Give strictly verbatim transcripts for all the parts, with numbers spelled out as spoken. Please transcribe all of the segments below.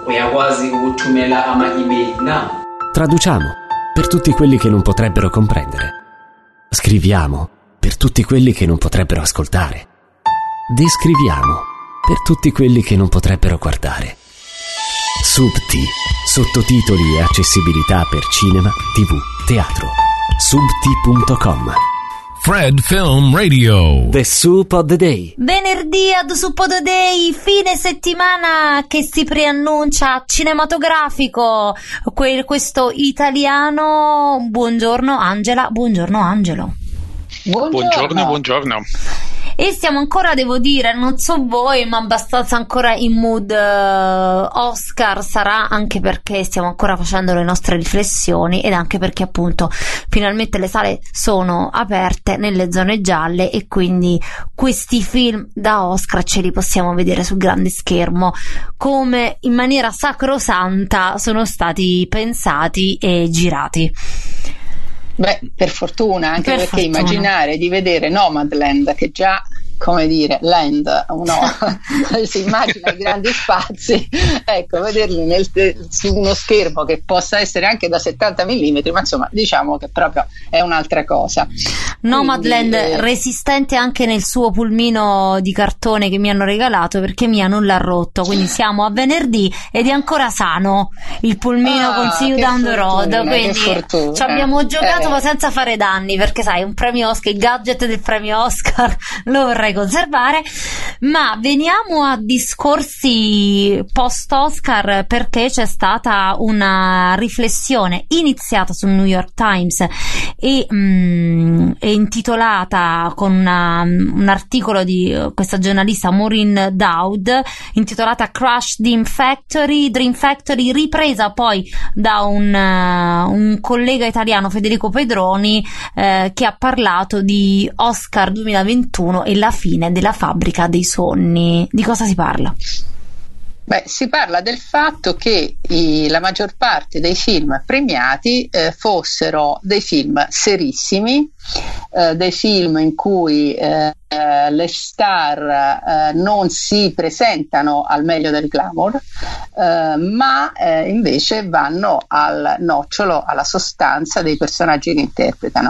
uyakwazi ukuthumela ama-email na. Traduciamo per tutti quelli che non potrebbero comprendere. Scriviamo per tutti quelli che non potrebbero ascoltare. Descriviamo per tutti quelli che non potrebbero guardare. Subti, sottotitoli e accessibilità per cinema, tv, teatro. subti punto com. Fred Film Radio. The Soup of the Day. Venerdì ad Soup of the Day, fine settimana che si preannuncia cinematografico. Que- questo italiano. Buongiorno Angela, buongiorno Angelo. Buongiorno, buongiorno. buongiorno. E stiamo ancora, devo dire, non so voi, ma abbastanza ancora in mood uh, Oscar. Sarà anche perché stiamo ancora facendo le nostre riflessioni ed anche perché appunto finalmente le sale sono aperte nelle zone gialle e quindi questi film da Oscar ce li possiamo vedere sul grande schermo, come in maniera sacrosanta sono stati pensati e girati. Beh, per fortuna, anche per perché fortuna. Immaginare di vedere Nomadland, che già, come dire, land, uno si immagina i grandi spazi, ecco, vederli nel, su uno schermo che possa essere anche da settanta millimetri, ma insomma, diciamo che proprio è un'altra cosa. Nomadland, Quindi, eh, resistente anche nel suo pulmino di cartone che mi hanno regalato, perché mia non l'ha rotto, quindi siamo a venerdì ed è ancora sano il pulmino ah, con See You che Down the Road, fortuna, quindi che fortuna. ci abbiamo giocato Eh. ma senza fare danni, perché sai, un premio Oscar, il gadget del premio Oscar lo vorrei conservare. Ma veniamo a discorsi post Oscar, perché c'è stata una riflessione iniziata sul New York Times e, mm, e intitolata con una, un articolo di questa giornalista Maureen Dowd intitolata Crash Dream Factory, Dream Factory, ripresa poi da un, uh, un collega italiano, Federico Pedroni, eh, che ha parlato di Oscar duemilaventuno e la fine della fabbrica dei sogni. Di cosa si parla? Beh, si parla del fatto che i, la maggior parte dei film premiati eh, fossero dei film serissimi, eh, dei film in cui eh, eh, le star eh, non si presentano al meglio del glamour, eh, ma eh, invece vanno al nocciolo, alla sostanza dei personaggi che interpretano.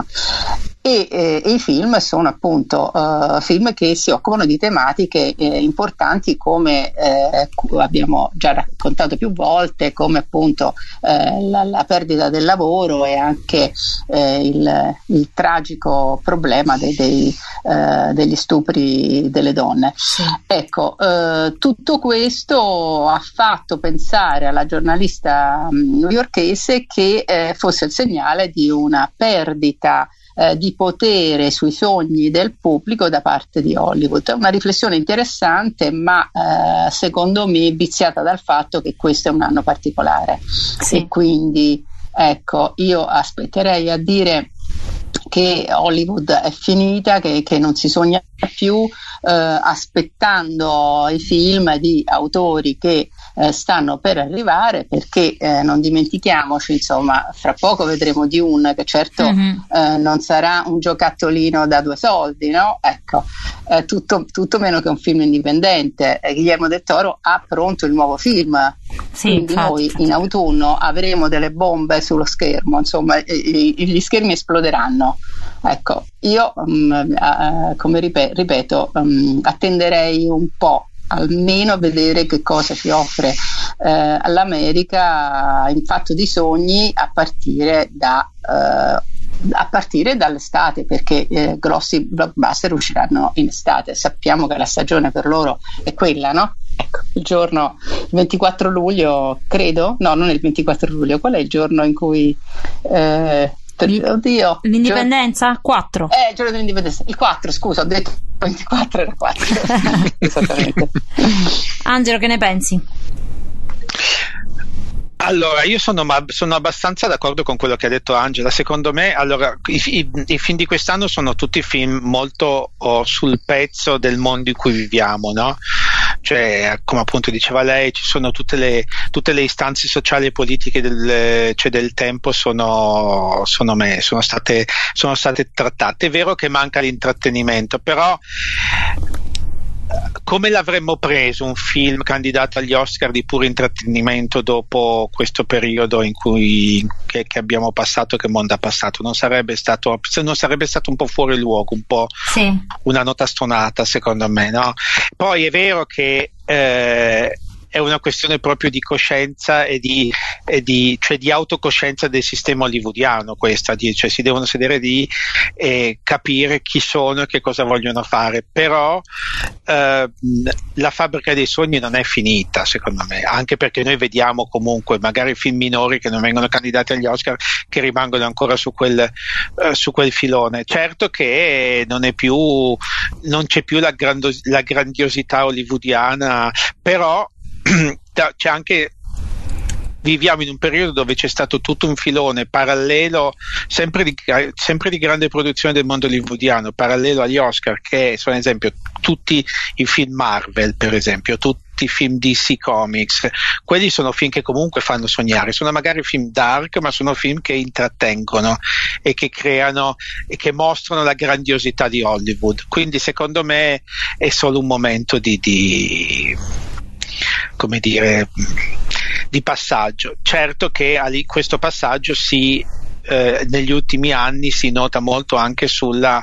E, eh, e i film sono appunto uh, film che si occupano di tematiche eh, importanti, come eh, abbiamo già raccontato più volte, come appunto eh, la, la perdita del lavoro e anche eh, il, il tragico problema dei, dei, eh, degli stupri delle donne. Sì. Ecco, eh, tutto questo ha fatto pensare alla giornalista newyorkese che eh, fosse il segnale di una perdita Eh, di potere sui sogni del pubblico da parte di Hollywood. È una riflessione interessante, ma eh, secondo me viziata dal fatto che questo è un anno particolare. Sì. E quindi ecco, io aspetterei a dire che Hollywood è finita, che, che non si sogna più, eh, aspettando i film di autori che eh, stanno per arrivare, perché eh, non dimentichiamoci, insomma, fra poco vedremo Dune, che certo mm-hmm. eh, non sarà un giocattolino da due soldi, no? Ecco, eh, tutto, tutto meno che un film indipendente. eh, Guillermo del Toro ha pronto il nuovo film, sì, quindi infatti, noi infatti. in autunno avremo delle bombe sullo schermo, insomma, i, i, gli schermi esploderanno. Ecco, io um, uh, come ripet- ripeto um, attenderei un po', almeno a vedere che cosa ci offre eh, all'America in fatto di sogni a partire da eh, a partire dall'estate, perché eh, grossi blockbuster usciranno in estate. Sappiamo che la stagione per loro è quella, no? Ecco, il giorno il ventiquattro luglio, credo, no, non il ventiquattro luglio, qual è il giorno in cui eh, oddio, l'indipendenza? Giorno, quattro Eh, il giorno dell'indipendenza, il quattro, scusa, ho detto ventiquattro, era quattro. Esattamente. Angelo, che ne pensi? Allora, io sono, ma, sono abbastanza d'accordo con quello che ha detto Angela. Secondo me, allora, i, i, i film di quest'anno sono tutti film molto oh, sul pezzo del mondo in cui viviamo, no? Cioè, come appunto diceva lei, ci sono tutte le, tutte le istanze sociali e politiche del, cioè del tempo sono, sono, me, sono, state, sono state trattate. È vero che manca l'intrattenimento, però come l'avremmo preso un film candidato agli Oscar di puro intrattenimento dopo questo periodo in cui che, che abbiamo passato, che mondo ha passato? Non sarebbe stato non sarebbe stato un po' fuori luogo, un po' sì. una nota stonata, secondo me, no? Poi è vero che eh, è una questione proprio di coscienza e di, e di, cioè di autocoscienza del sistema hollywoodiano, questa, di, cioè si devono sedere lì e capire chi sono e che cosa vogliono fare, però eh, la fabbrica dei sogni non è finita, secondo me, anche perché noi vediamo comunque magari film minori che non vengono candidati agli Oscar che rimangono ancora su quel, eh, su quel filone. Certo che non è più non c'è più la, grandos- la grandiosità hollywoodiana, però c'è anche, viviamo in un periodo dove c'è stato tutto un filone parallelo, sempre di, sempre di grande produzione del mondo hollywoodiano, parallelo agli Oscar, che sono ad esempio tutti i film Marvel, per esempio, tutti i film D C Comics. Quelli sono film che comunque fanno sognare, sono magari film dark, ma sono film che intrattengono e che creano e che mostrano la grandiosità di Hollywood. Quindi secondo me è solo un momento di, di come dire, di passaggio. Certo che questo passaggio si eh, negli ultimi anni si nota molto anche sulla,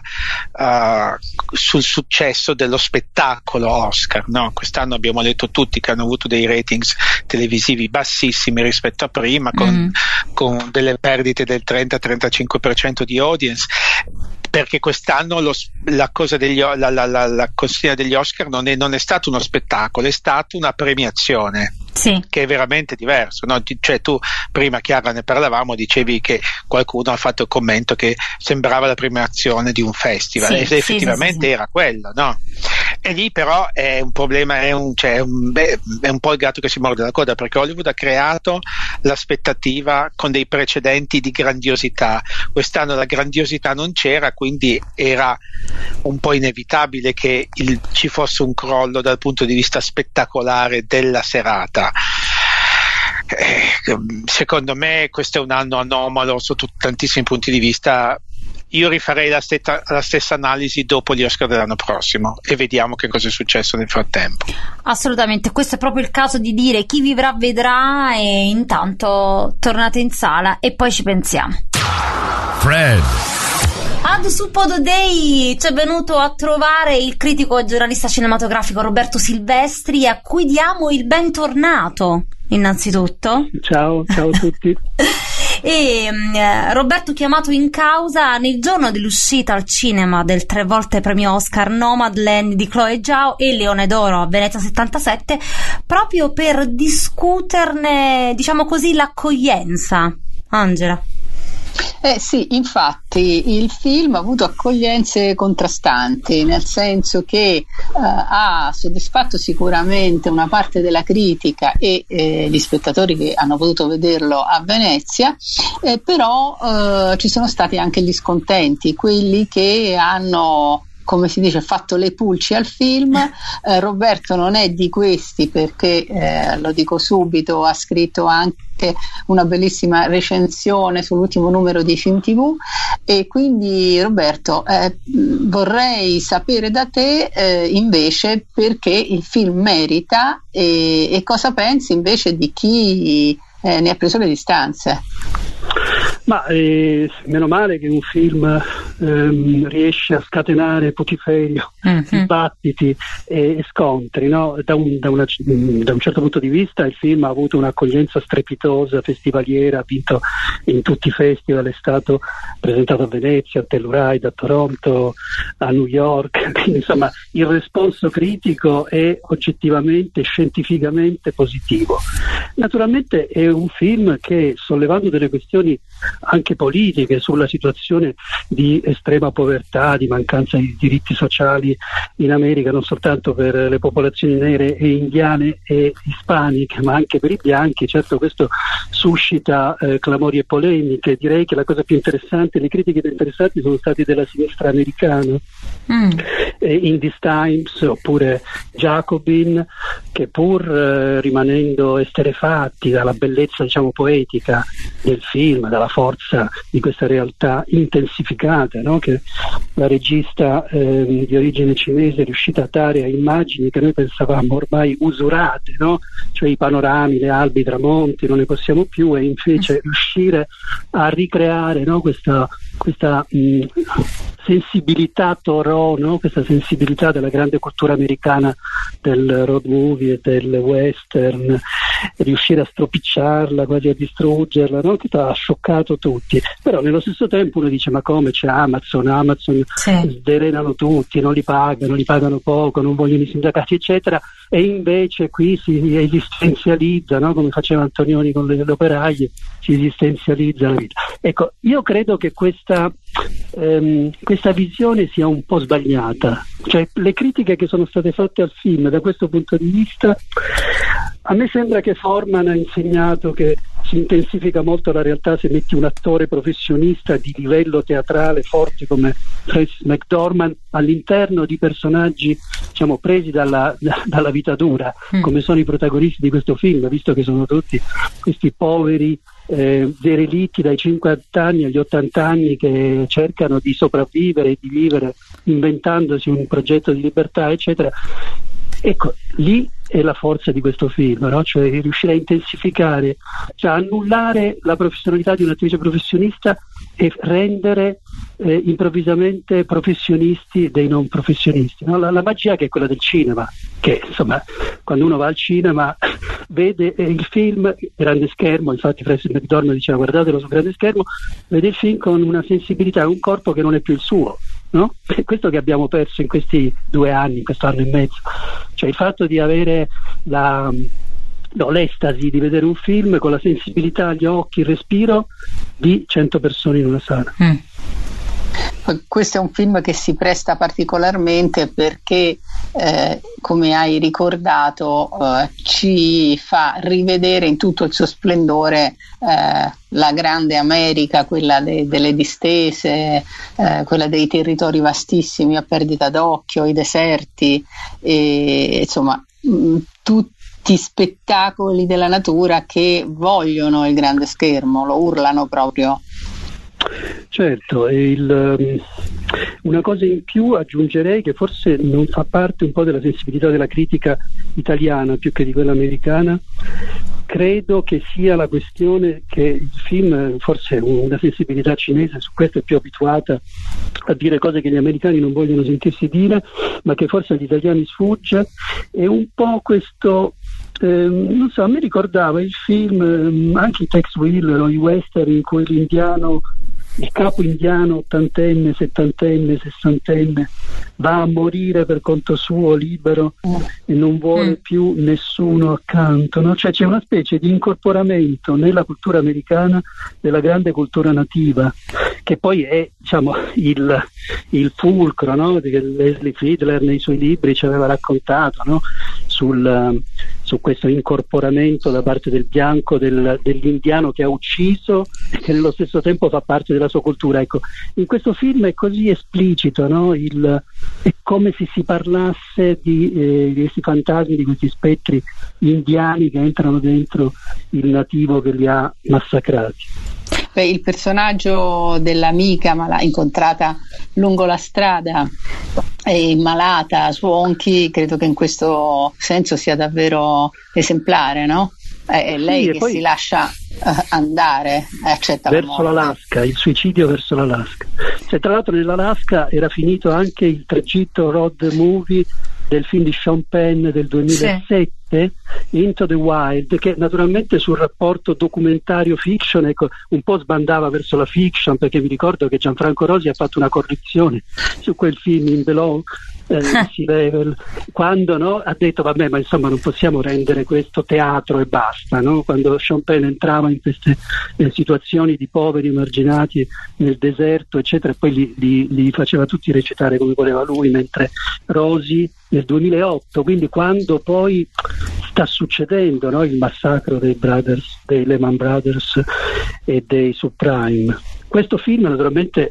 uh, sul successo dello spettacolo Oscar, no? Quest'anno abbiamo letto tutti che hanno avuto dei ratings televisivi bassissimi rispetto a prima, con, mm. con delle perdite del trenta trentacinque per cento di audience, perché quest'anno lo, la cosa degli, la, la, la, la consegna degli Oscar non è, non è stato uno spettacolo, è stata una premiazione. Sì. Che è veramente diverso, no? Cioè tu prima, Chiara, ne parlavamo, dicevi che qualcuno ha fatto il commento che sembrava la premiazione di un festival, sì, e effettivamente sì, sì, sì. era quello, no? E lì però è un problema, è un, cioè, un, beh, è un po' il gatto che si morde la coda, perché Hollywood ha creato l'aspettativa con dei precedenti di grandiosità. Quest'anno la grandiosità non c'era, quindi era un po' inevitabile che il, ci fosse un crollo dal punto di vista spettacolare della serata. Eh, secondo me questo è un anno anomalo sotto tantissimi punti di vista. Io rifarei la stessa, la stessa analisi dopo gli Oscar dell'anno prossimo e vediamo che cosa è successo nel frattempo. Assolutamente, questo è proprio il caso di dire chi vivrà vedrà, e intanto tornate in sala e poi ci pensiamo. Fred. Ad Suppodo Day ci è venuto a trovare il critico e giornalista cinematografico Roberto Silvestri, a cui diamo il bentornato innanzitutto. Ciao, ciao a tutti. E eh, Roberto, chiamato in causa nel giorno dell'uscita al cinema del tre volte premio Oscar Nomadland di Chloe Zhao e Leone d'Oro a Venezia settantasette, proprio per discuterne, diciamo così, l'accoglienza. Angela. Eh sì, infatti il film ha avuto accoglienze contrastanti, nel senso che eh, ha soddisfatto sicuramente una parte della critica e eh, gli spettatori che hanno potuto vederlo a Venezia, eh, però eh, ci sono stati anche gli scontenti, quelli che hanno, come si dice, fatto le pulci al film. eh, Roberto non è di questi, perché eh, lo dico subito, ha scritto anche una bellissima recensione sull'ultimo numero di Film tivù, e quindi Roberto, eh, vorrei sapere da te eh, invece perché il film merita, e, e cosa pensi invece di chi eh, ne ha preso le distanze. Ma eh, meno male che un film ehm, riesce a scatenare putiferio, mm-hmm. dibattiti e, e scontri, no? Da un, da, una, da un certo punto di vista il film ha avuto un'accoglienza strepitosa, festivaliera, ha vinto in tutti i festival, è stato presentato a Venezia, a Telluride, a Toronto, a New York, quindi insomma il responso critico è oggettivamente, scientificamente positivo. Naturalmente è un film che, sollevando delle questioni anche politiche sulla situazione di estrema povertà, di mancanza di diritti sociali in America, non soltanto per le popolazioni nere e indiane e ispaniche, ma anche per i bianchi. Certo, questo suscita eh, clamori e polemiche. Direi che la cosa più interessante, le critiche più interessanti sono state della sinistra americana, Mm. In These Times, oppure Jacobin, che pur eh, rimanendo esterefatti dalla bellezza, diciamo, poetica del film, dalla forza di questa realtà intensificata, no? Che la regista eh, di origine cinese è riuscita a dare a immagini che noi pensavamo ormai usurate, no? Cioè i panorami, le albi, i tramonti, non ne possiamo più, e invece riuscire a ricreare, no? questa, questa mh, sensibilità Thoreau, no? Questa sensibilità della grande cultura americana del road movie e del western, riuscire a stropicciarla, quasi a distruggerla, no? Che ha scioccato tutti. Però nello stesso tempo uno dice: ma come, c'è Amazon, Amazon sì. sdrenano tutti, non li pagano, li pagano poco, non vogliono i sindacati, eccetera, e invece qui si esistenzializza, no? Come faceva Antonioni con le, le operaie, si esistenzializza la vita. Ecco, io credo che questa ehm, questa visione sia un po' sbagliata, cioè le critiche che sono state fatte al film da questo punto di vista, a me sembra che Forman ha insegnato che si intensifica molto la realtà se metti un attore professionista di livello teatrale forte come Francis McDormand all'interno di personaggi, diciamo, presi dalla, da, dalla vita dura, mm. come sono i protagonisti di questo film, visto che sono tutti questi poveri eh, derelitti dai cinquanta anni agli ottanta anni che cercano di sopravvivere e di vivere inventandosi un progetto di libertà, eccetera. Ecco, lì è la forza di questo film, no? Cioè riuscire a intensificare, cioè annullare la professionalità di un'attrice professionista e rendere eh, improvvisamente professionisti dei non professionisti, no? La, la magia che è quella del cinema, che insomma quando uno va al cinema vede eh, il film grande schermo, infatti Francis McDormand diceva guardatelo sul grande schermo, vede il film con una sensibilità e un corpo che non è più il suo, no? È questo che abbiamo perso in questi due anni, in questo anno e mezzo, cioè il fatto di avere la, no, l'estasi di vedere un film con la sensibilità agli occhi, il respiro di cento persone in una sala. Mm. Questo è un film che si presta particolarmente perché, eh, come hai ricordato, eh, ci fa rivedere in tutto il suo splendore eh, la grande America, quella de- delle distese, eh, quella dei territori vastissimi a perdita d'occhio, i deserti, e insomma mh, tutti spettacoli della natura che vogliono il grande schermo, lo urlano proprio. Certo, e il, una cosa in più aggiungerei che forse non fa parte un po' della sensibilità della critica italiana più che di quella americana. Credo che sia la questione che il film, forse una sensibilità cinese su questo è più abituata a dire cose che gli americani non vogliono sentirsi dire, ma che forse agli italiani sfugge, è un po' questo. Eh, non so, a me ricordava il film, eh, anche i Tex Willer o i western in cui l'indiano, il capo indiano ottantenne, settantenne, sessantenne va a morire per conto suo libero mm. e non vuole mm. più nessuno accanto, no? Cioè c'è una specie di incorporamento nella cultura americana della grande cultura nativa, che poi è, diciamo, il, il fulcro, no? Che Leslie Fiedler nei suoi libri ci aveva raccontato, no? Sul, su questo incorporamento da parte del bianco del, dell'indiano che ha ucciso e che nello stesso tempo fa parte della sua cultura. Ecco, in questo film è così esplicito, no? Il, è come se si parlasse di, eh, di questi fantasmi, di questi spettri indiani che entrano dentro il nativo che li ha massacrati. Beh, il personaggio dell'amica mala- incontrata lungo la strada e malata, Swanky, credo che in questo senso sia davvero esemplare, no? È, è lei sì, che si lascia uh, andare, accetta verso la l'Alaska, il suicidio verso l'Alaska. Cioè, tra l'altro nell'Alaska era finito anche il tragitto road movie del film di Sean Penn del duemilasette, sì. Into the Wild, che naturalmente sul rapporto documentario fiction, ecco, un po' sbandava verso la fiction, perché mi ricordo che Gianfranco Rosi ha fatto una correzione su quel film in Below, eh, level, quando, no, ha detto vabbè, ma insomma non possiamo rendere questo teatro e basta, no? Quando Sean Penn entrava in queste eh, situazioni di poveri emarginati nel deserto eccetera, e poi li, li, li faceva tutti recitare come voleva lui, mentre Rosi nel duemilaotto, quindi quando poi sta succedendo, no, il massacro dei Brothers, dei Lehman Brothers e dei Subprime. Questo film naturalmente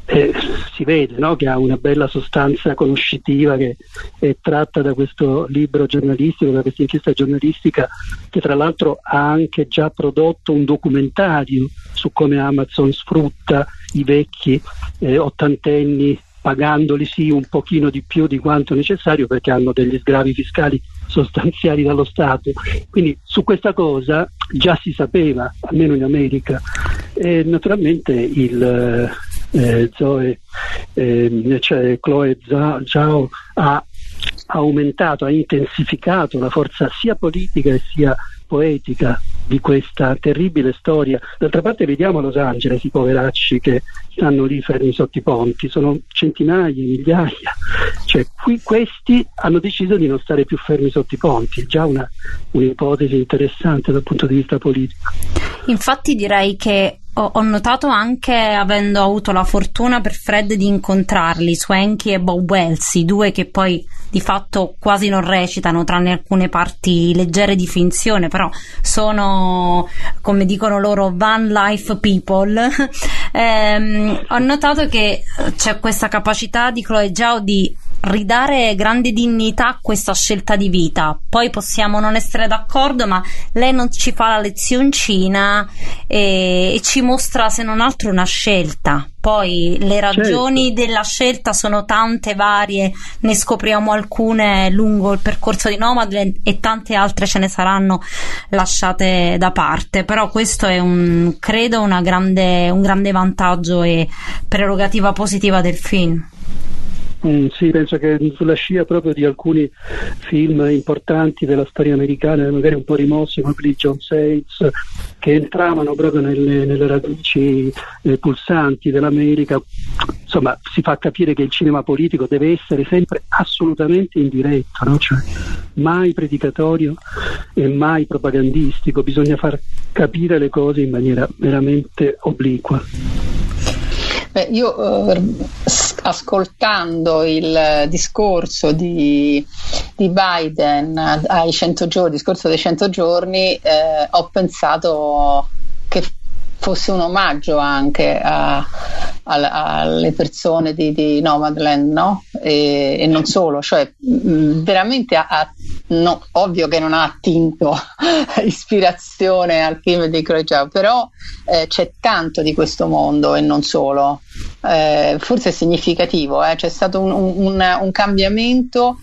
eh, si vede, no, che ha una bella sostanza conoscitiva che è tratta da questo libro giornalistico, da questa inchiesta giornalistica, che tra l'altro ha anche già prodotto un documentario su come Amazon sfrutta i vecchi eh, ottantenni, pagandoli sì un pochino di più di quanto necessario, perché hanno degli sgravi fiscali sostanziali dallo Stato. Quindi su questa cosa già si sapeva, almeno in America. E naturalmente il eh, Zoe, eh, cioè Chloe Zhao ha aumentato, ha intensificato la forza sia politica e sia poetica di questa terribile storia. D'altra parte vediamo a Los Angeles i poveracci che stanno lì fermi sotto i ponti, sono centinaia, migliaia, cioè qui questi hanno deciso di non stare più fermi sotto i ponti, è già una, un'ipotesi interessante dal punto di vista politico. Infatti direi che ho, ho notato anche, avendo avuto la fortuna per Fred di incontrarli, Swanky e Bob Wells, i due che poi di fatto quasi non recitano, tranne alcune parti leggere di finzione, però sono, come dicono loro, van life people. ehm, ho notato che c'è questa capacità di Chloe Zhao di ridare grande dignità a questa scelta di vita. Poi possiamo non essere d'accordo, ma lei non ci fa la lezioncina e, e ci mostra, se non altro, una scelta. Poi le ragioni certo. della scelta sono tante, varie, ne scopriamo alcune lungo il percorso di Nomadland e tante altre ce ne saranno lasciate da parte, però questo è un, credo, una grande, un grande vantaggio e prerogativa positiva del film. Mm, sì, penso che sulla scia proprio di alcuni film importanti della storia americana, magari un po' rimossi, come quelli di John Sayles, che entravano proprio nelle, nelle radici eh, pulsanti dell'America, insomma, si fa capire che il cinema politico deve essere sempre assolutamente indiretto, no? Cioè, mai predicatorio e mai propagandistico, bisogna far capire le cose in maniera veramente obliqua. Beh, io eh, ascoltando il discorso di, di Biden ai cento giorni, discorso dei cento giorni, eh, ho pensato che fosse un omaggio anche a, a, alle persone di, di Nomadland, no? E, e non solo, cioè mh, veramente ha, ha, no, ovvio che non ha attinto ispirazione al film di Chloe Zhao, però eh, c'è tanto di questo mondo e non solo. Eh, forse è significativo, eh? C'è stato un, un, un cambiamento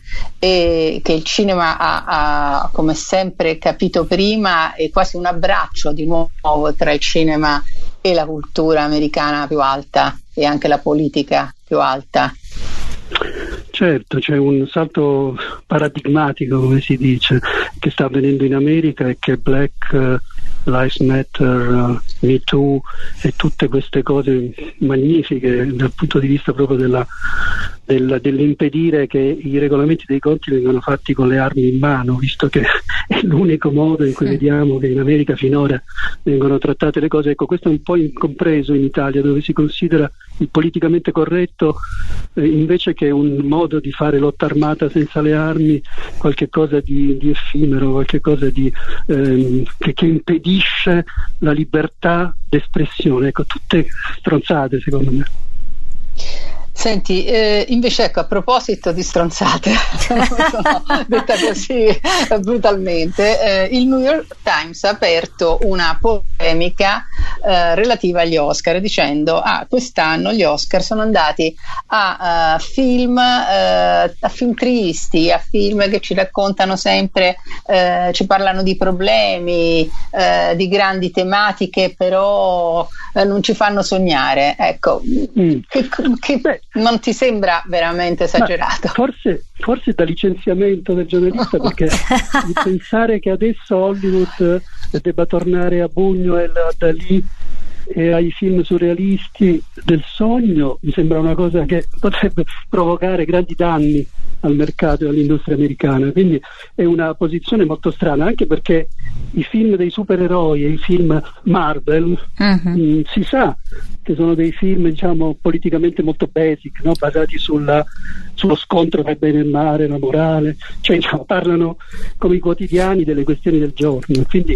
e che il cinema ha, ha come sempre capito prima, e quasi un abbraccio di nuovo tra il cinema e la cultura americana più alta e anche la politica più alta. Certo, c'è un salto paradigmatico, come si dice, che sta avvenendo in America, e che Black uh, Lives Matter, uh, Me Too e tutte queste cose magnifiche dal punto di vista proprio della, del, dell'impedire che i regolamenti dei conti vengano fatti con le armi in mano, visto che è l'unico modo in cui vediamo che in America finora vengono trattate le cose. Ecco, questo è un po' incompreso in Italia, dove si considera il politicamente corretto eh, invece che un modo di fare lotta armata senza le armi, qualche cosa di, di effimero, qualche cosa di, ehm, che, che impedisce la libertà d'espressione. Ecco, tutte stronzate secondo me. Senti, eh, invece ecco, a proposito di stronzate, no, detta così brutalmente, eh, il New York Times ha aperto una polemica eh, relativa agli Oscar, dicendo ah, quest'anno gli Oscar sono andati a, a film eh, a film tristi, a film che ci raccontano sempre, eh, ci parlano di problemi, eh, di grandi tematiche, però eh, non ci fanno sognare. Ecco, mm. che, che Beh, non ti sembra veramente esagerato? Forse, forse da licenziamento del giornalista, perché pensare che adesso Hollywood debba tornare a Buñuel, a Dalì e ai film surrealisti del sogno mi sembra una cosa che potrebbe provocare grandi danni al mercato e all'industria americana. Quindi è una posizione molto strana, anche perché i film dei supereroi e i film Marvel uh-huh. mh, si sa che sono dei film, diciamo, politicamente molto basic, no? Basati sulla, sullo scontro tra il bene e il male, la morale, cioè diciamo, parlano come i quotidiani delle questioni del giorno. Quindi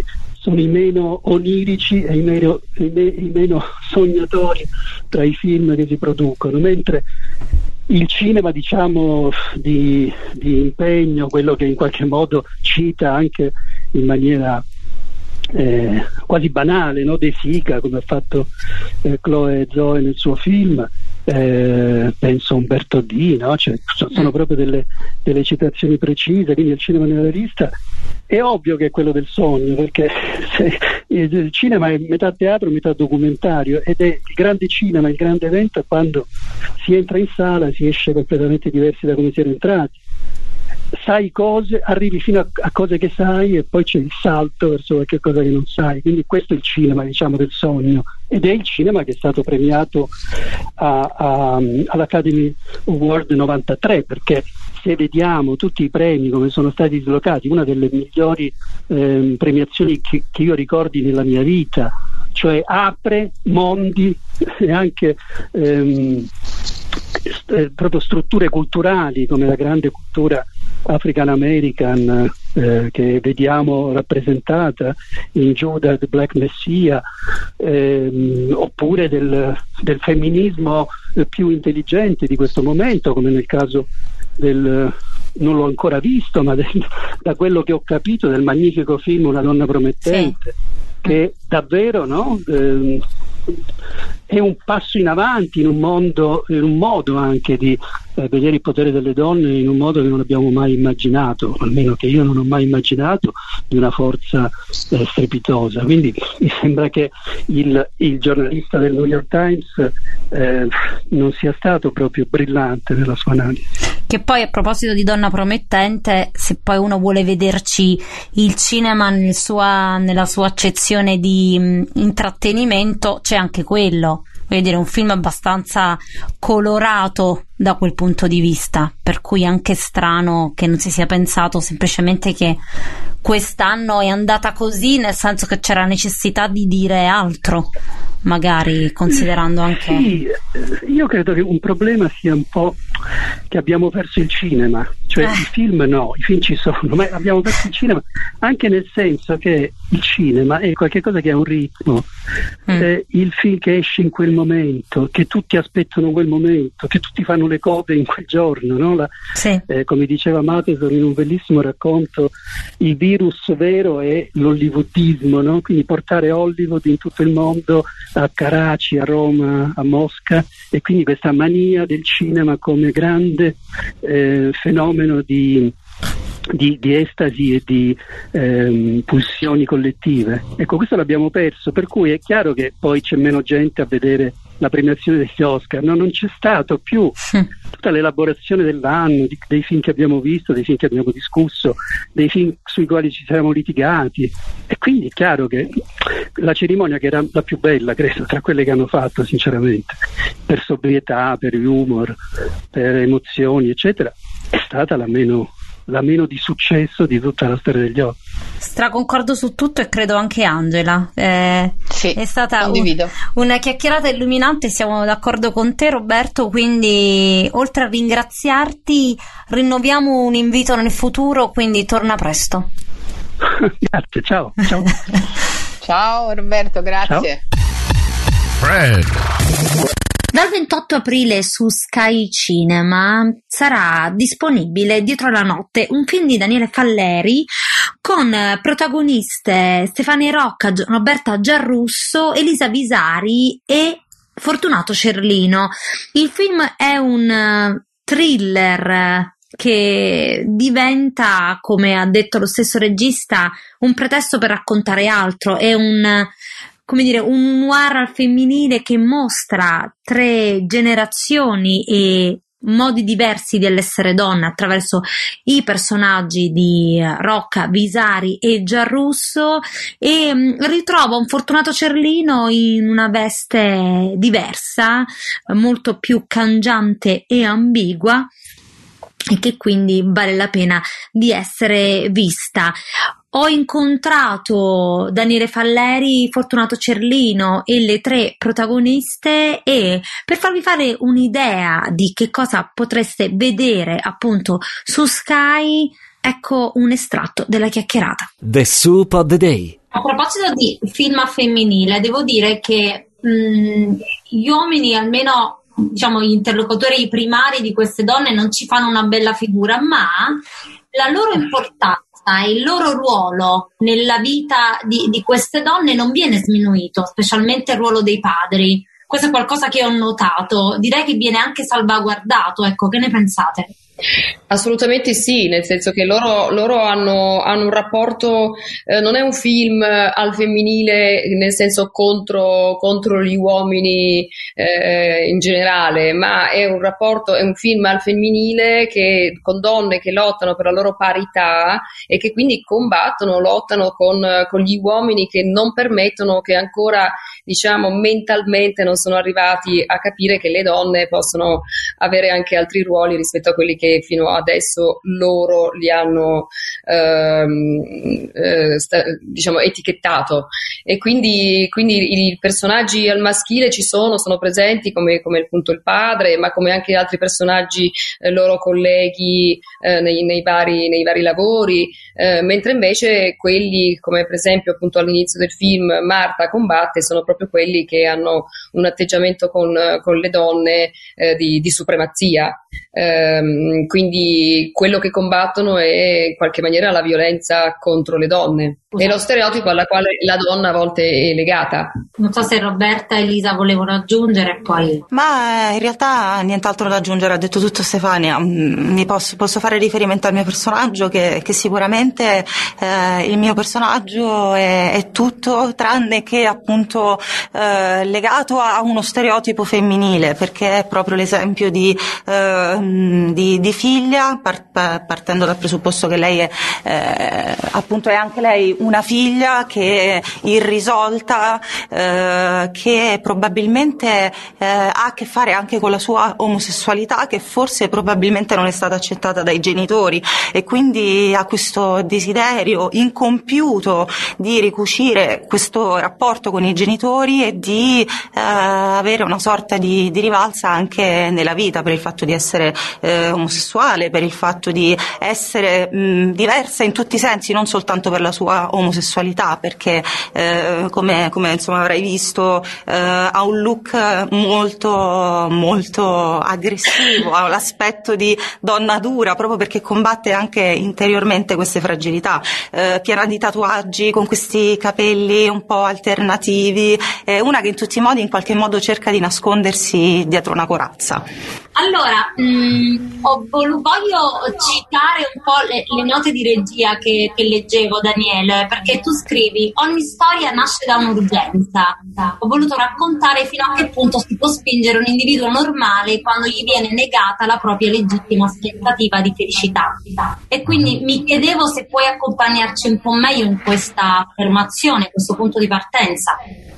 sono i meno onirici e i meno, i, me, i meno sognatori tra i film che si producono, mentre il cinema, diciamo, di, di impegno, quello che in qualche modo cita anche in maniera eh, quasi banale, no? De Sica, come ha fatto eh, Chloe Zoe nel suo film, eh, penso Umberto D, no? Cioè, sono proprio delle, delle citazioni precise, quindi il cinema neorealista è ovvio che è quello del sogno, perché se, il cinema è metà teatro, metà documentario, ed è il grande cinema, il grande evento è quando si entra in sala, si esce completamente diversi da come si era entrati. Sai cose, arrivi fino a, a cose che sai e poi c'è il salto verso qualche cosa che non sai, quindi questo è il cinema, diciamo, del sogno, ed è il cinema che è stato premiato a, a, all'Academy Award novantatré, perché se vediamo tutti i premi come sono stati dislocati, una delle migliori eh, premiazioni che, che io ricordi nella mia vita, cioè apre mondi e anche ehm, st- proprio strutture culturali come la grande cultura African American eh, che vediamo rappresentata in Judas the Black Messiah, ehm, oppure del, del femminismo più intelligente di questo momento, come nel caso del, non l'ho ancora visto, ma del, da quello che ho capito, del magnifico film Una donna promettente, sì, che davvero, no, ehm, è un passo in avanti in un mondo, in un modo anche di eh, vedere il potere delle donne in un modo che non abbiamo mai immaginato, almeno che io non ho mai immaginato, di una forza eh, strepitosa. Quindi mi sembra che il, il giornalista del New York Times eh, non sia stato proprio brillante nella sua analisi. Che poi, a proposito di donna promettente, se poi uno vuole vederci il cinema nel sua, nella sua accezione di mh, intrattenimento, c'è anche quello. Voglio dire, un film abbastanza colorato da quel punto di vista, per cui è anche strano che non si sia pensato semplicemente che quest'anno è andata così, nel senso che c'era necessità di dire altro, magari considerando anche... Sì, io credo che un problema sia un po' che abbiamo perso il cinema, cioè eh. i film no, i film ci sono, ma abbiamo perso il cinema anche nel senso che il cinema è qualcosa che ha un ritmo, mm. eh, il film che esce in quel momento, che tutti aspettano quel momento, che tutti fanno le code in quel giorno, no? La, sì. eh, come diceva Matheson in un bellissimo racconto, il virus vero è l'hollywoodismo, no? Quindi portare Hollywood in tutto il mondo, a Karachi, a Roma, a Mosca, e quindi questa mania del cinema come grande eh, fenomeno di, di, di estasi e di ehm, pulsioni collettive. Ecco, questo l'abbiamo perso, per cui è chiaro che poi c'è meno gente a vedere la premiazione degli Oscar, no? Non c'è stato più tutta l'elaborazione dell'anno, di, dei film che abbiamo visto, dei film che abbiamo discusso, dei film sui quali ci siamo litigati, e quindi è chiaro che la cerimonia, che era la più bella, credo, tra quelle che hanno fatto sinceramente, per sobrietà, per humor, per emozioni eccetera, è stata la meno la meno di successo di tutta la storia degli Oscar. Straconcordo su tutto, e credo anche Angela. Eh, sì, è stata un, una chiacchierata illuminante, siamo d'accordo con te, Roberto, quindi oltre a ringraziarti rinnoviamo un invito nel futuro, quindi torna presto. Grazie, ciao. Ciao, ciao Roberto, grazie. Ciao. Fred. Dal ventotto aprile su Sky Cinema sarà disponibile Dietro la notte, un film di Daniele Falleri con protagoniste Stefania Rocca, Roberta Giarrusso, Elisa Visari e Fortunato Cerlino. Il film è un thriller che diventa, come ha detto lo stesso regista, un pretesto per raccontare altro. È un come dire, un noir al femminile che mostra tre generazioni e modi diversi dell'essere donna attraverso i personaggi di Rocca, Visari e Giarrusso, e mh, ritrova un Fortunato Cerlino in una veste diversa, molto più cangiante e ambigua, e che quindi vale la pena di essere vista. Ho incontrato Daniele Falleri, Fortunato Cerlino e le tre protagoniste, e per farvi fare un'idea di che cosa potreste vedere appunto su Sky, ecco un estratto della chiacchierata. The Soup of the Day, A proposito di film femminile, devo dire che mh, gli uomini, almeno diciamo gli interlocutori primari di queste donne, non ci fanno una bella figura, ma la loro importanza e il loro ruolo nella vita di, di queste donne non viene sminuito, specialmente il ruolo dei padri. Questo è qualcosa che ho notato, direi che viene anche salvaguardato, ecco, che ne pensate? Assolutamente sì, nel senso che loro, loro hanno, hanno un rapporto, eh, non è un film al femminile nel senso contro, contro gli uomini eh, in generale, ma è un rapporto, è un film al femminile che, con donne che lottano per la loro parità e che quindi combattono, lottano con, con gli uomini che non permettono, che ancora diciamo mentalmente non sono arrivati a capire che le donne possono avere anche altri ruoli rispetto a quelli che fino adesso loro li hanno ehm, eh, sta, diciamo etichettato, e quindi, quindi i personaggi al maschile ci sono, sono presenti come, come appunto il padre, ma come anche altri personaggi eh, loro colleghi eh, nei, nei, vari, nei vari lavori, eh, mentre invece quelli come per esempio appunto all'inizio del film Marta combatte sono proprio quelli che hanno un atteggiamento con, con le donne eh, di, di supremazia. Um, quindi quello che combattono è in qualche maniera la violenza contro le donne e lo stereotipo alla quale la donna a volte è legata. Non so se Roberta e Elisa volevano aggiungere poi. Ma in realtà nient'altro da aggiungere, ha detto tutto Stefania. Mi posso, posso fare riferimento al mio personaggio che, che sicuramente eh, il mio personaggio è, è tutto tranne che appunto eh, legato a uno stereotipo femminile, perché è proprio l'esempio di eh, Di, di figlia, par, partendo dal presupposto che lei è eh, appunto è anche lei una figlia che è irrisolta, eh, che probabilmente eh, ha a che fare anche con la sua omosessualità, che forse probabilmente non è stata accettata dai genitori, e quindi ha questo desiderio incompiuto di ricucire questo rapporto con i genitori e di eh, avere una sorta di, di rivalsa anche nella vita, per il fatto di essere essere eh, omosessuale, per il fatto di essere mh, diversa in tutti i sensi, non soltanto per la sua omosessualità, perché eh, come, come insomma avrai visto eh, ha un look molto molto aggressivo, ha l'aspetto di donna dura, proprio perché combatte anche interiormente queste fragilità, eh, piena di tatuaggi, con questi capelli un po' alternativi, eh, una che in tutti i modi in qualche modo cerca di nascondersi dietro una corazza. Allora, mh, ho volu- voglio citare un po' le, le note di regia che, che leggevo, Daniele, perché tu scrivi: ogni storia nasce da un'urgenza. Ho voluto raccontare fino a che punto si può spingere un individuo normale quando gli viene negata la propria legittima aspettativa di felicità. E quindi mi chiedevo se puoi accompagnarci un po' meglio in questa affermazione, questo punto di partenza.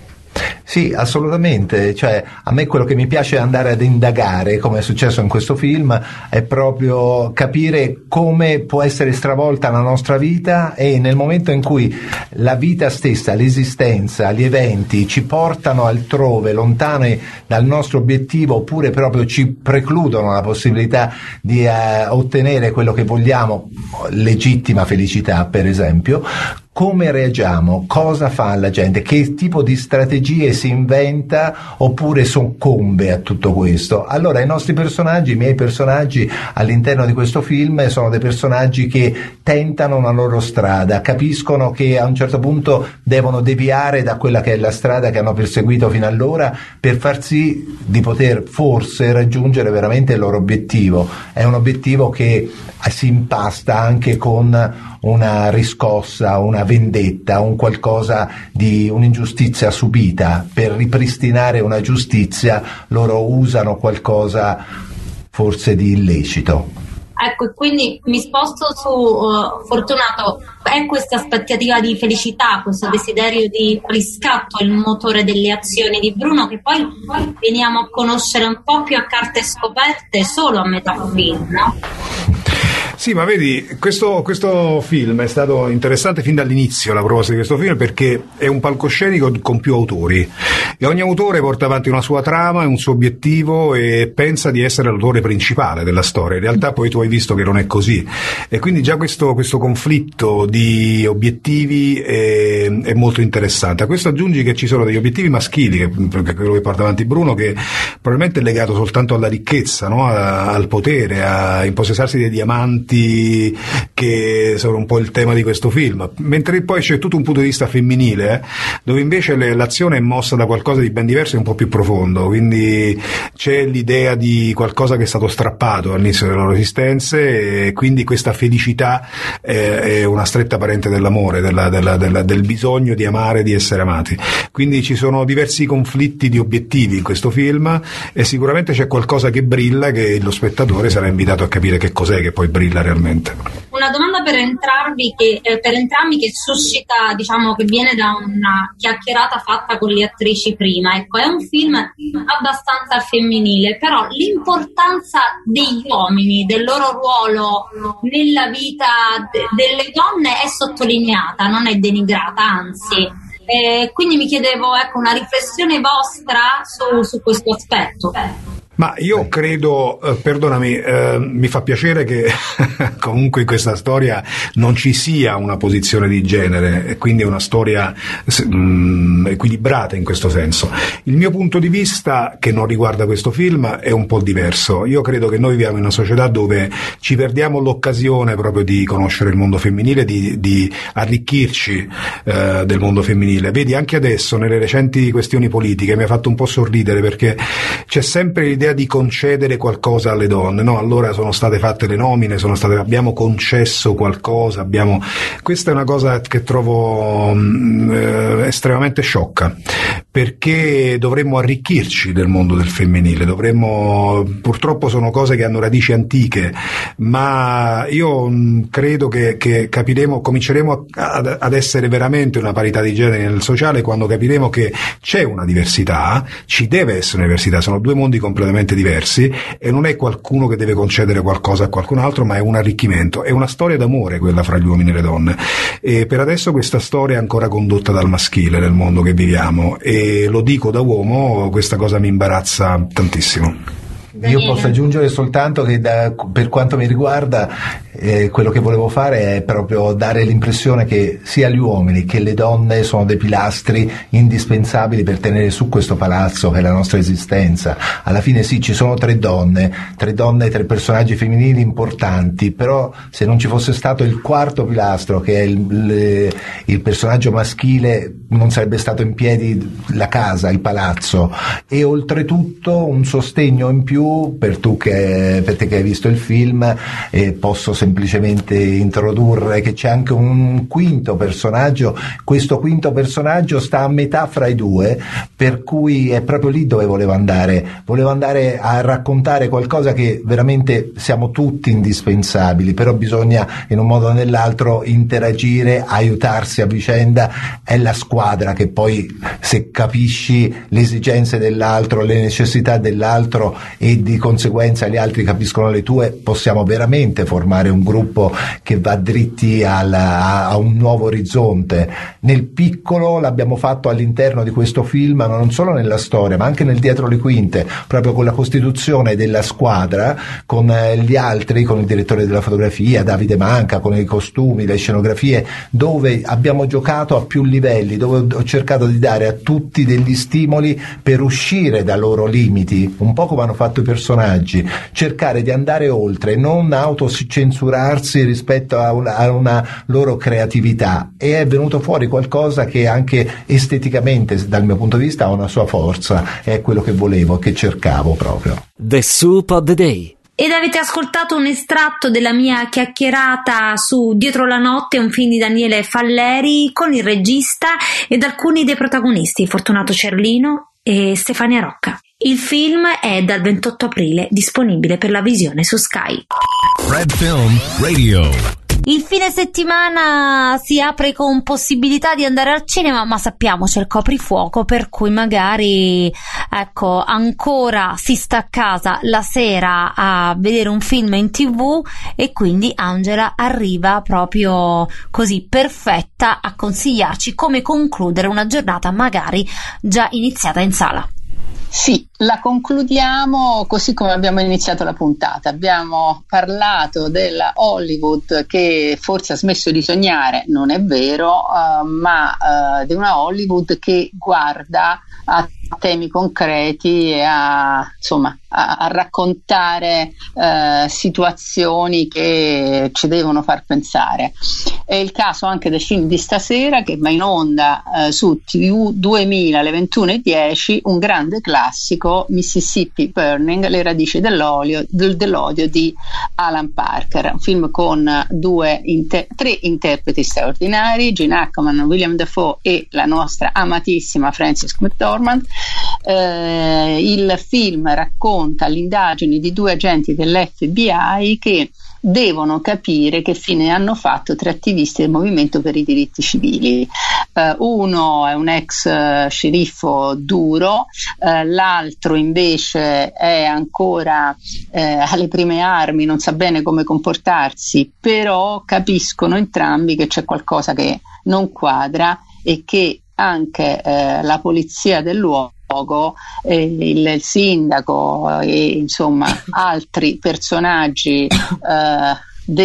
Sì, assolutamente, cioè a me quello che mi piace andare ad indagare, come è successo in questo film, è proprio capire come può essere stravolta la nostra vita, e nel momento in cui la vita stessa, l'esistenza, gli eventi ci portano altrove, lontani dal nostro obiettivo, oppure proprio ci precludono la possibilità di eh, ottenere quello che vogliamo, legittima felicità per esempio. Come reagiamo? Cosa fa la gente? Che tipo di strategie si inventa oppure soccombe a tutto questo? Allora i nostri personaggi, i miei personaggi all'interno di questo film sono dei personaggi che tentano una loro strada, capiscono che a un certo punto devono deviare da quella che è la strada che hanno perseguito fino allora per far sì di poter forse raggiungere veramente il loro obiettivo. È un obiettivo che si impasta anche con una riscossa, una vendetta, un qualcosa di un'ingiustizia subita. Per ripristinare una giustizia loro usano qualcosa forse di illecito. Ecco, quindi mi sposto su uh, Fortunato. È questa aspettativa di felicità, questo desiderio di riscatto il motore delle azioni di Bruno, che poi veniamo a conoscere un po' più a carte scoperte solo a metà film, no? Sì, ma vedi, questo, questo film è stato interessante fin dall'inizio, la proposta di questo film, perché è un palcoscenico con più autori e ogni autore porta avanti una sua trama e un suo obiettivo e pensa di essere l'autore principale della storia. In realtà poi tu hai visto che non è così, e quindi già questo, questo conflitto di obiettivi è, è molto interessante. A questo aggiungi che ci sono degli obiettivi maschili, che, che è quello che porta avanti Bruno, che probabilmente è legato soltanto alla ricchezza, no? a, al potere, a impossessarsi dei diamanti, che sono un po' il tema di questo film, mentre poi c'è tutto un punto di vista femminile, eh, dove invece le, l'azione è mossa da qualcosa di ben diverso e un po' più profondo, quindi c'è l'idea di qualcosa che è stato strappato all'inizio delle loro esistenze, e quindi questa felicità è, è una stretta parente dell'amore, della, della, della, del bisogno di amare, di essere amati. Quindi ci sono diversi conflitti di obiettivi in questo film, e sicuramente c'è qualcosa che brilla, che lo spettatore sarà invitato a capire che cos'è che poi brilla realmente. Una domanda per entrambi che, eh, per entrambi che suscita, diciamo, che viene da una chiacchierata fatta con le attrici prima. Ecco, è un film abbastanza femminile, però l'importanza degli uomini, del loro ruolo nella vita de- delle donne è sottolineata, non è denigrata, anzi. Eh, quindi mi chiedevo, ecco, una riflessione vostra su, su questo aspetto. Ma io credo, eh, perdonami, eh, mi fa piacere che comunque in questa storia non ci sia una posizione di genere, e quindi è una storia mh, equilibrata in questo senso. Il mio punto di vista, che non riguarda questo film, è un po' diverso. Io credo che noi viviamo in una società dove ci perdiamo l'occasione proprio di conoscere il mondo femminile, di, di arricchirci eh, del mondo femminile. Vedi, anche adesso nelle recenti questioni politiche mi ha fatto un po' sorridere, perché c'è sempre l'idea di concedere qualcosa alle donne, no? Allora sono state fatte le nomine, sono state, abbiamo concesso qualcosa, abbiamo, questa è una cosa che trovo mh, eh, estremamente sciocca, perché dovremmo arricchirci del mondo del femminile, dovremmo, purtroppo sono cose che hanno radici antiche, ma io mh, credo che, che capiremo, cominceremo ad, ad essere veramente una parità di genere nel sociale quando capiremo che c'è una diversità, ci deve essere una diversità, sono due mondi completamente diversi, e non è qualcuno che deve concedere qualcosa a qualcun altro, ma è un arricchimento, è una storia d'amore quella fra gli uomini e le donne, e per adesso questa storia è ancora condotta dal maschile nel mondo che viviamo, e lo dico da uomo, questa cosa mi imbarazza tantissimo. Io posso aggiungere soltanto che da, per quanto mi riguarda eh, quello che volevo fare è proprio dare l'impressione che sia gli uomini che le donne sono dei pilastri indispensabili per tenere su questo palazzo che è la nostra esistenza. Alla fine sì, ci sono tre donne, tre donne, tre personaggi femminili importanti, però se non ci fosse stato il quarto pilastro, che è il, il, il personaggio maschile, non sarebbe stato in piedi la casa, il palazzo, e oltretutto un sostegno in più per tu che, per te che hai visto il film, eh, posso semplicemente introdurre che c'è anche un quinto personaggio. Questo quinto personaggio sta a metà fra i due, per cui è proprio lì dove volevo andare volevo andare a raccontare qualcosa che veramente siamo tutti indispensabili, però bisogna in un modo o nell'altro interagire, aiutarsi a vicenda. È la squadra che poi, se capisci le esigenze dell'altro, le necessità dell'altro, e di conseguenza gli altri capiscono le tue, possiamo veramente formare un gruppo che va dritti alla, a un nuovo orizzonte. Nel piccolo l'abbiamo fatto all'interno di questo film, ma non solo nella storia, ma anche nel dietro le quinte, proprio con la costituzione della squadra, con gli altri, con il direttore della fotografia Davide Manca, con i costumi, le scenografie, dove abbiamo giocato a più livelli, dove ho cercato di dare a tutti degli stimoli per uscire dai loro limiti, un po' come hanno fatto i personaggi, cercare di andare oltre, non autocensurarsi rispetto a una, a una loro creatività, e è venuto fuori qualcosa che anche esteticamente, dal mio punto di vista, ha una sua forza, è quello che volevo, che cercavo proprio. The Soup of the Day. Ed avete ascoltato un estratto della mia chiacchierata su Dietro la notte, un film di Daniele Falleri, con il regista ed alcuni dei protagonisti, Fortunato Cerlino e Stefania Rocca. Il film è dal ventotto aprile disponibile per la visione su Sky. Red Film Radio. Il fine settimana si apre con possibilità di andare al cinema, ma sappiamo c'è il coprifuoco, per cui magari ecco ancora si sta a casa la sera a vedere un film in tv, e quindi Angela arriva proprio così perfetta a consigliarci come concludere una giornata magari già iniziata in sala. Sì, la concludiamo così come abbiamo iniziato la puntata. Abbiamo parlato della Hollywood che forse ha smesso di sognare, non è vero, uh, ma uh, di una Hollywood che guarda a temi concreti e a, insomma, a, a raccontare uh, situazioni che ci devono far pensare. È il caso anche del film di stasera, che va in onda uh, su tivù duemila alle ventuno e dieci, un grande classico, Mississippi Burning, le radici dell'olio, del, dell'odio di Alan Parker, un film con due inter- tre interpreti straordinari, Gene Hackman, William Dafoe e la nostra amatissima Frances McDormand. Eh, il film racconta l'indagine di due agenti dell'F B I che devono capire che fine hanno fatto tre attivisti del movimento per i diritti civili. Uh, uno è un ex uh, sceriffo duro, uh, l'altro invece è ancora uh, alle prime armi, non sa bene come comportarsi, però capiscono entrambi che c'è qualcosa che non quadra e che anche uh, la polizia del luogo, eh, il, il sindaco e insomma altri personaggi eh,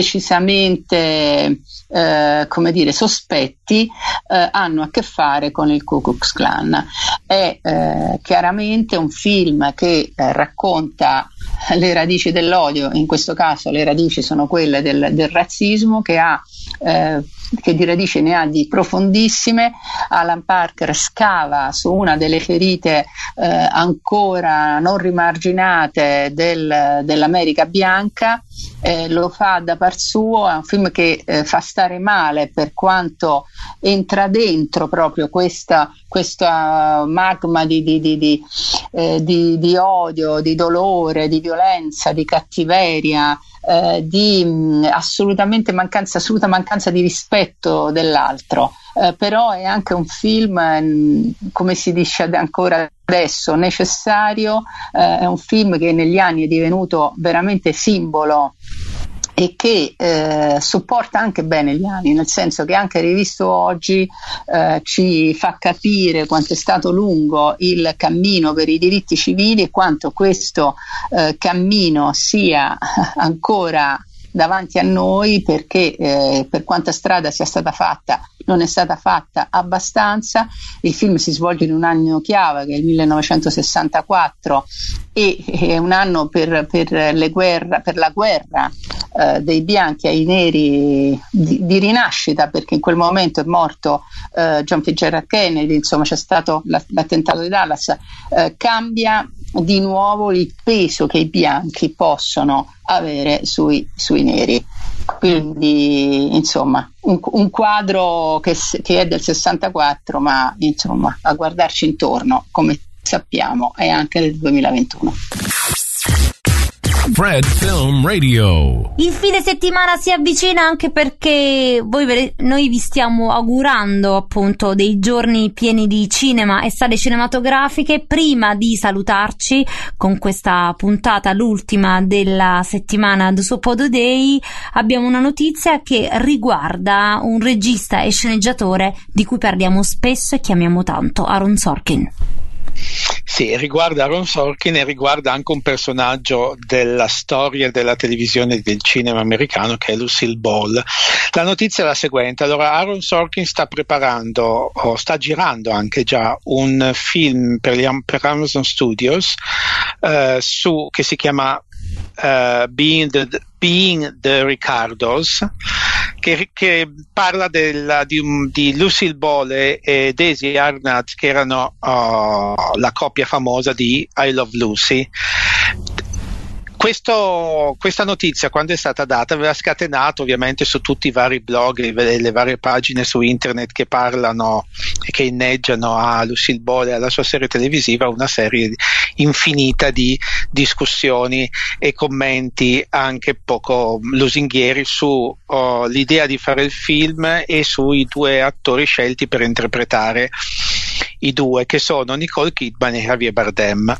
decisamente eh, come dire sospetti eh, hanno a che fare con il Ku Klux Klan. È eh, chiaramente un film che eh, racconta le radici dell'odio, in questo caso le radici sono quelle del, del razzismo, che ha eh, che di radici ne ha di profondissime. Alan Parker scava su una delle ferite eh, ancora non rimarginate del, dell'America bianca, eh, lo fa da par suo. È un film che eh, fa stare male per quanto entra dentro proprio questa, questa magma di, di, di, di, eh, di, di odio, di dolore, di violenza, di cattiveria, Eh, di mh, assolutamente mancanza, assoluta mancanza di rispetto dell'altro, eh, però è anche un film, mh, come si dice ancora adesso, necessario. Eh, è un film che negli anni è divenuto veramente simbolo e che eh, sopporta anche bene gli anni, nel senso che anche rivisto oggi eh, ci fa capire quanto è stato lungo il cammino per i diritti civili e quanto questo eh, cammino sia ancora davanti a noi, perché eh, per quanta strada sia stata fatta non è stata fatta abbastanza. Il film si svolge in un anno chiave che è il millenovecentosessantaquattro e è un anno per, per, le guerra, per la guerra eh, dei bianchi ai neri di, di rinascita, perché in quel momento è morto eh, John Fitzgerald Kennedy, insomma c'è stato la, l'attentato di Dallas. Eh, cambia di nuovo il peso che i bianchi possono avere sui, sui neri. Quindi insomma un, un quadro che, che è del sessantaquattro, ma insomma a guardarci intorno, come sappiamo, è anche del duemilaventuno. Fred Film Radio. Il fine settimana si avvicina anche perché voi, noi vi stiamo augurando appunto dei giorni pieni di cinema e sale cinematografiche. Prima di salutarci con questa puntata, l'ultima della settimana The Soap Day, abbiamo una notizia che riguarda un regista e sceneggiatore di cui parliamo spesso e chiamiamo tanto, Aaron Sorkin. Sì, riguarda Aaron Sorkin e riguarda anche un personaggio della storia della televisione e del cinema americano, che è Lucille Ball. La notizia è la seguente: allora, Aaron Sorkin sta preparando o sta girando anche già un film per, gli, per Amazon Studios eh, su, che si chiama uh, Being the, Being the Ricardos, Che, che parla del, di, di Lucille Ball e Daisy Arnott, che erano uh, la coppia famosa di I Love Lucy. questo, questa notizia, quando è stata data, aveva scatenato ovviamente su tutti i vari blog e le, le varie pagine su internet che parlano e che inneggiano a Lucille Ball e alla sua serie televisiva una serie infinita di discussioni e commenti anche poco lusinghieri su oh, l'idea di fare il film e sui due attori scelti per interpretare i due, che sono Nicole Kidman e Javier Bardem.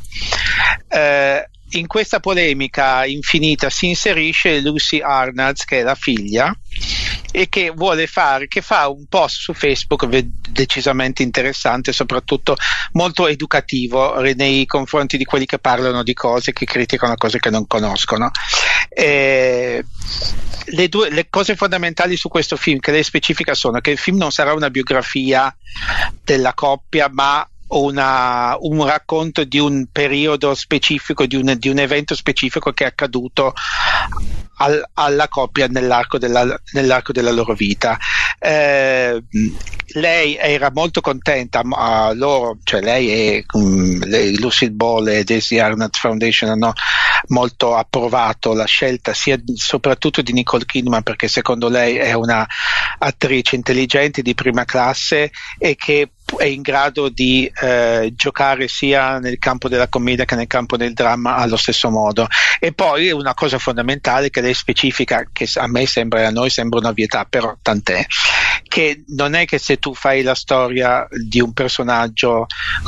Eh, in questa polemica infinita si inserisce Lucy Arnalds, che è la figlia, e che vuole fare, che fa un post su Facebook decisamente interessante, soprattutto molto educativo nei confronti di quelli che parlano di cose, che criticano cose che non conoscono. Eh, le, due, le cose fondamentali su questo film che lei specifica sono che il film non sarà una biografia della coppia, ma Una, un racconto di un periodo specifico, di un, di un evento specifico che è accaduto al, alla coppia nell'arco della, nell'arco della loro vita. Eh, lei era molto contenta, uh, loro, cioè lei e um, lei, Lucille Ball e Daisy Arnalds Foundation hanno molto approvato la scelta sia soprattutto di Nicole Kidman, perché secondo lei è una attrice intelligente di prima classe e che è in grado di eh, giocare sia nel campo della commedia che nel campo del dramma allo stesso modo. E poi una cosa fondamentale che lei specifica, che a me sembra, a noi sembra una ovvietà, però tant'è, che non è che se tu fai la storia di un personaggio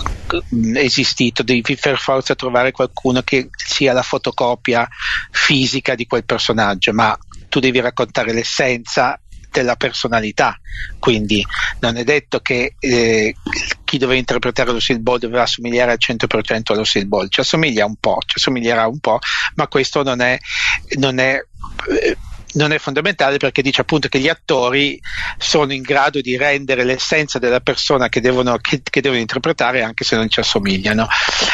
esistito devi per forza trovare qualcuno che sia la fotocopia fisica di quel personaggio, ma tu devi raccontare l'essenza della personalità, quindi non è detto che eh, chi doveva interpretare Lucille Ball doveva assomigliare al cento per cento a Lucille Ball, ci assomiglia un po', ci assomiglierà un po', ma questo non è non è eh, non è fondamentale, perché dice appunto che gli attori sono in grado di rendere l'essenza della persona che devono, che, che devono interpretare, anche se non ci assomigliano.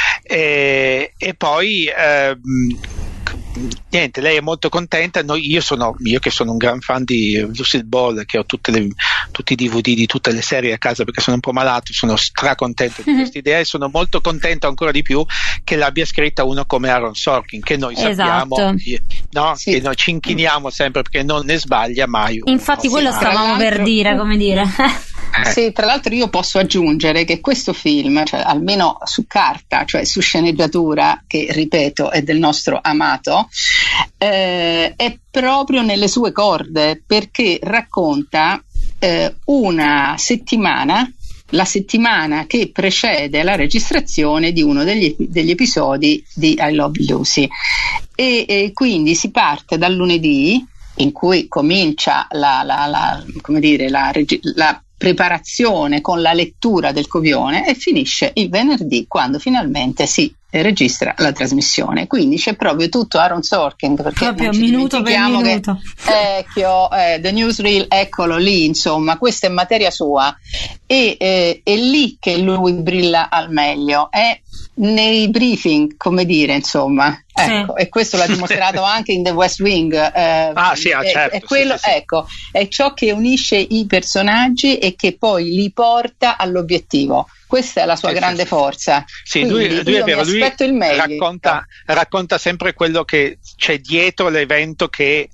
E, e poi ehm, niente, lei è molto contenta. Noi, io, sono, io che sono un gran fan di Lucille Ball, che ho tutte le, tutti i D V D di tutte le serie a casa perché sono un po' malato, sono stracontento di questa idea e sono molto contento ancora di più che l'abbia scritta uno come Aaron Sorkin, che noi sappiamo, esatto. no? Sì. Che noi ci inchiniamo sempre perché non ne sbaglia mai uno. Infatti quello Sì, stavamo per dire, come dire. Eh. Sì, tra l'altro io posso aggiungere che questo film, cioè, almeno su carta, cioè su sceneggiatura, che ripeto è del nostro amato, eh, è proprio nelle sue corde, perché racconta eh, una settimana, la settimana che precede la registrazione di uno degli, degli episodi di I Love Lucy, e, e quindi si parte dal lunedì, in cui comincia la, la, la, come dire, la, la preparazione con la lettura del copione, e finisce il venerdì quando finalmente si registra la trasmissione. Quindi c'è proprio tutto Aaron Sorkin, perché proprio minuto per minuto che, ecco, eh, The Newsreel, eccolo lì, insomma questa è materia sua, e eh, è lì che lui brilla al meglio, è nei briefing, come dire, insomma, ecco, sì. E questo l'ha dimostrato anche in The West Wing. Eh, ah sì, ah, certo, è, è quello, sì, sì, ecco, è ciò che unisce i personaggi e che poi li porta all'obiettivo. Questa è la sua sì, grande sì, forza. Sì, Quindi, lui, lui è vero, lui racconta, racconta sempre quello che c'è dietro l'evento che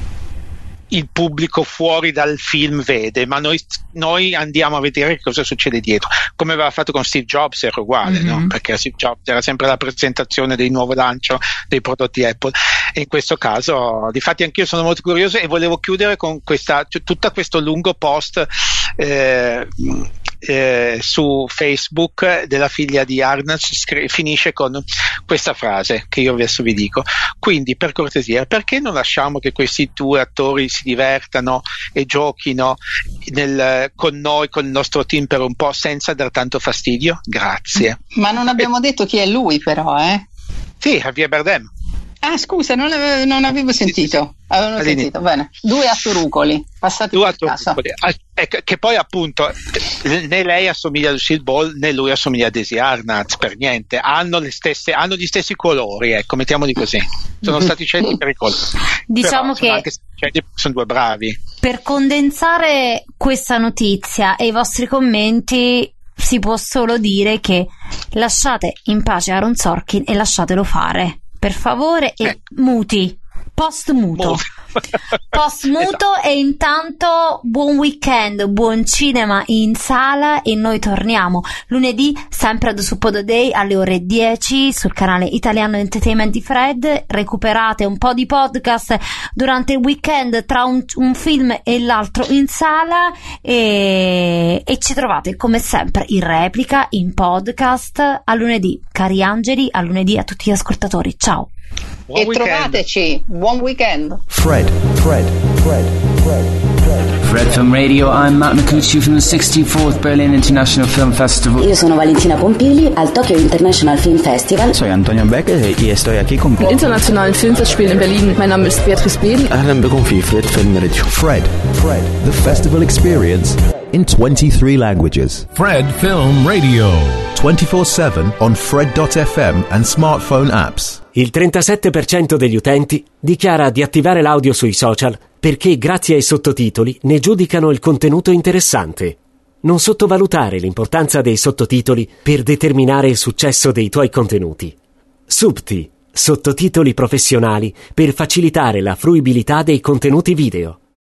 il pubblico fuori dal film vede, ma noi, noi andiamo a vedere che cosa succede dietro, come aveva fatto con Steve Jobs, era uguale, mm-hmm. no? Perché Steve Jobs era sempre la presentazione del nuovo lancio dei prodotti Apple, e in questo caso difatti anch'io sono molto curioso, e volevo chiudere con questa, cioè, tutto questo lungo post eh, eh, su Facebook della figlia di Arnalds, scri- finisce con questa frase che io adesso vi dico: quindi per cortesia, perché non lasciamo che questi due attori si divertano e giochino nel, con noi, con il nostro team per un po', senza dar tanto fastidio? Grazie. Ma non abbiamo e... detto chi è lui, però, eh? Sì, Javier Bardem. Ah, scusa, non avevo, non avevo sentito. Avevo sentito, bene. Due attorucoli, passati Due per caso. Che, che poi appunto né lei assomiglia a Lucille Ball né lui assomiglia a Daisy Arnalds, per niente. Hanno le stesse, hanno gli stessi colori, ecco, mettiamoli così. Sono stati scelti per i colori. Diciamo Però, che sono, anche, sono due bravi. Per condensare questa notizia e i vostri commenti, si può solo dire che lasciate in pace Aaron Sorkin e lasciatelo fare. per favore, e eh. muti. Post muto. Post muto esatto. E intanto buon weekend, buon cinema in sala, e noi torniamo lunedì sempre ad Suppodo Day alle ore dieci sul canale Italiano Entertainment di Fred. Recuperate un po' di podcast durante il weekend tra un, un film e l'altro in sala, e, e ci trovate come sempre in replica, in podcast. A lunedì, cari angeli, a lunedì a tutti gli ascoltatori. Ciao. Buon e weekend. Trovateci, buon weekend. Fred, Fred, Fred, Fred, Fred. Fred Film Radio, I'm Matt Micucci from the sixty-fourth Berlin International Film Festival. Io sono Valentina Pompili al Tokyo International Film Festival. Soy Antonio Becker y estoy aquí con el Internationalen Filmfestspiel in Berlin. Mein Name ist Beatrice Beden. أهلا بكم في Fred Film Radio. Fred, Fred, the festival experience in twenty-three languages. Fred Film Radio. twenty-four seven on Fred dot f m and smartphone apps. Il trentasette per cento degli utenti dichiara di attivare l'audio sui social perché grazie ai sottotitoli ne giudicano il contenuto interessante. Non sottovalutare l'importanza dei sottotitoli per determinare il successo dei tuoi contenuti. Subti, sottotitoli professionali per facilitare la fruibilità dei contenuti video.